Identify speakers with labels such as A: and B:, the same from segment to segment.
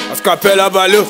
A: Scapella Baloo.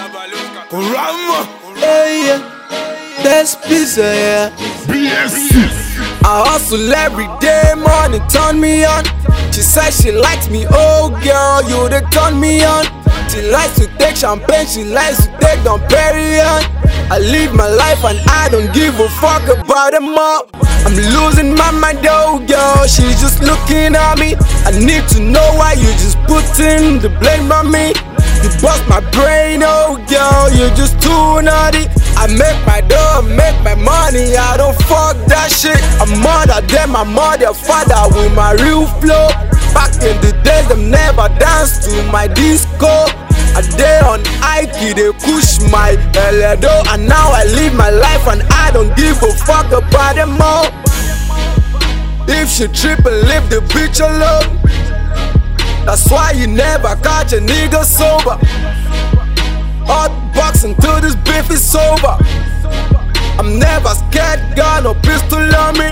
A: Kurama.
B: Hey, yeah. That's pizza, yeah.
A: BSC.
B: I hustle every day, morning, turn me on. She says she likes me, oh girl, you the turn me on. She likes to take champagne, she likes to take Dom Perignon. I live my life and I don't give a fuck about them all. I'm losing my mind, oh girl, she's just looking at me. I need to know why you just putting the blame on me. You bust my brain, oh girl, you're just too naughty. I make my dough, make my money, I don't fuck that shit. I'm mother than my mother, father with my real flow. Back in the days, them never danced to my disco. I day on Ike, they push my Eledo. And now I live my life and I don't give a fuck about them all. If she trip and leave the bitch alone, that's why you never catch a nigga sober. Hot boxing till this beef is sober. I'm never scared, gun or pistol on me.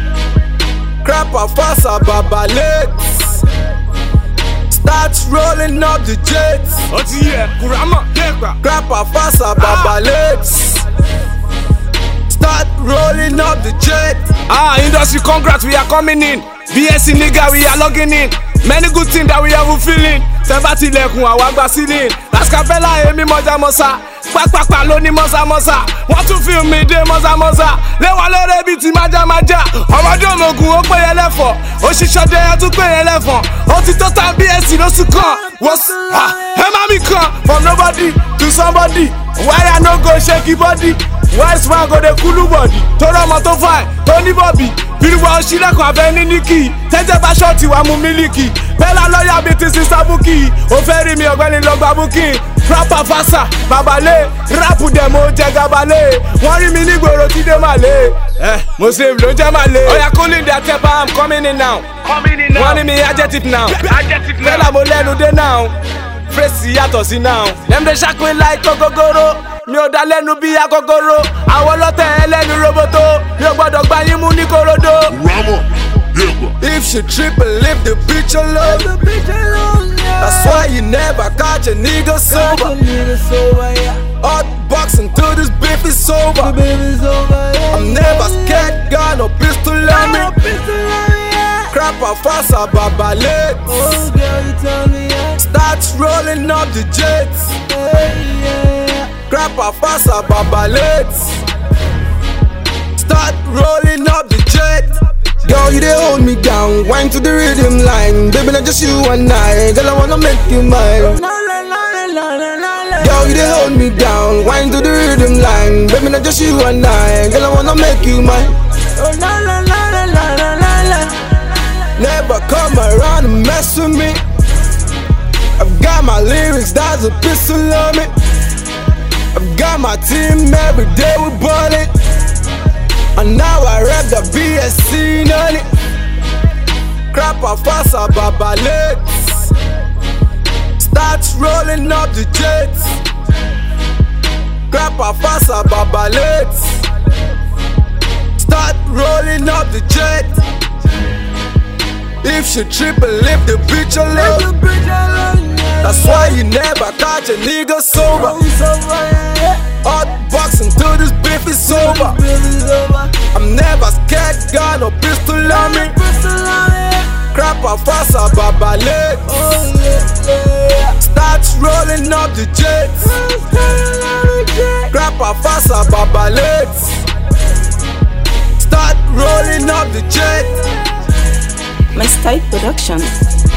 B: Crap a fasa babalets. Start rolling up the jets.
A: Kurama.
B: Crap a fasa babalets. Start rolling up the jet.
A: Industry, congrats, we are coming in. BSC nigga, we are logging in. Many good things that we are fulfilling. Sebati lekun awagba ceiling. Scapella emi moja mosa. Pakpakpa loni mosa mosa. Want to feel me de mosa mosa. Lewa lore bi ti maja maja. Ọmọdé omogun ó péye lẹ́fọ̀. Ó ṣiṣọdẹ ẹ tún péye lẹ́fọ̀n. Ó ti tó ta BSC lóṣù kan. Ẹ má mi kan. From nobody to somebody. Why I no go shake body? Wise man go dey kulu body. Torí ọmọ tó fine, tó ní bọ̀bì. Bíruwa òṣìlẹ̀kùn abẹ́ ní níkì. Tẹ́jẹ́ bá ṣọ́ọ̀tì wà mú mílíkì. Bẹ́lá lọ́ọ̀yà bíi ti sísá búkì. Ó fẹ́ rí mi ọ̀gbẹ́ni lọ gba búkì. Rapper fasa, babalé. Rapu dẹ̀ mo jẹ gabalé. Wọ́n rí mi nígboro tí dé màlé. Mo save ló jẹ́ màlé. Oya cooling their temper, I'm coming in now. Wọ́n ní mi adjective now. Bẹ́lá mo lẹ́nu dé now. Fèsì yàtọ̀ sí now. Dem dey ṣàpín like ogogoro. Mi ò dá lẹ́nu bí agogoro. Àwọn ọlọ́tẹ̀ ẹlẹ́nu roboto. Mi ò gbọ́dọ̀ gbá yín mú ní korodo. If she trip and leave the bitch alone, that's why you never catch a nigga sober. Hot boxing till this beef is sober. I'm never scared, gun or pistol on me. Crap a fasa babalets. Start rolling up the jets. Crap a fasa babalets. Start rolling up the jets. Girl, you dey hold me down, wine to the rhythm line. Baby, not just you and I, girl, I wanna make you mine. Girl, you dey hold me down, wine to the rhythm line. Baby, not just you and I, girl, I wanna make you mine. Never come around and mess with me. I've got my lyrics, that's a pistol on me. I've got my team, every day we bought it. And now I rap the BSC on it. Crap a fasa babalets. Start rolling up the jets. Crap a fasa babalets. Start rolling up the jet. If she trip and leave the bitch alone, that's why you never catch a nigga sober. Hot boxing till this beef is sober. I'm never scared, gun or pistol on me. Crap a fasa babalets. Start rolling up the jets. Crap a fasa babalets. Start rolling up the jets.
C: My style production.